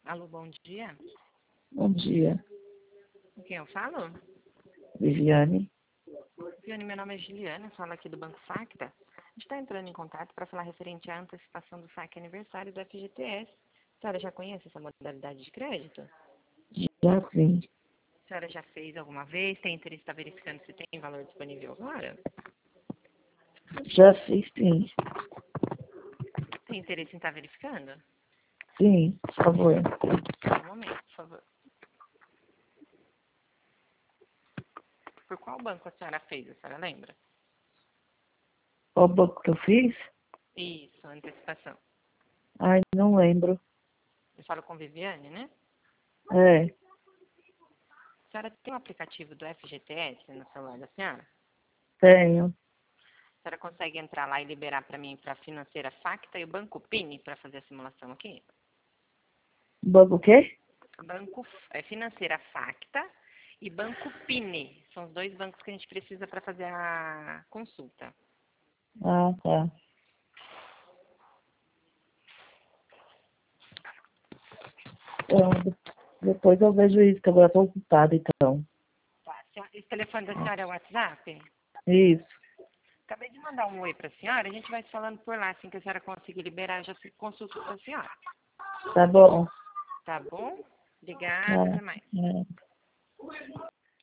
Alô, bom dia. Bom dia, Com quem eu falo? Viviane. Viane, meu nome é Juliana, falo aqui do Banco Facta. A gente está entrando em contato para falar referente à antecipação do saque aniversário do FGTS. A senhora já conhece essa modalidade de crédito? Já sim, A senhora já fez alguma vez? Tem interesse em estar verificando se tem valor disponível agora? já fiz sim. Tem interesse em estar verificando? Sim, por favor. Um momento, por favor. Por qual banco a senhora fez? A senhora lembra? Qual banco que eu fiz? Isso, antecipação. Ai, não lembro. Eu falo com Viviane, né? É, A senhora tem um aplicativo do FGTS no celular da senhora? tenho. A senhora consegue entrar lá e liberar para mim para a financeira Facta e o Banco Pini para fazer a simulação aqui? Banco o quê? Banco Financeira Facta e Banco Pini. São os dois bancos que a gente precisa para fazer a consulta. Ah, tá. Então, depois eu vejo isso, que agora estou ocupada, então. Tá. Esse telefone da senhora é o WhatsApp? Isso, Acabei de mandar um oi para a senhora. A gente vai se falando por lá. Assim que a senhora conseguir liberar, eu já consulto com a senhora. tá bom. Tá bom? Obrigada. Ah, Até mais. é.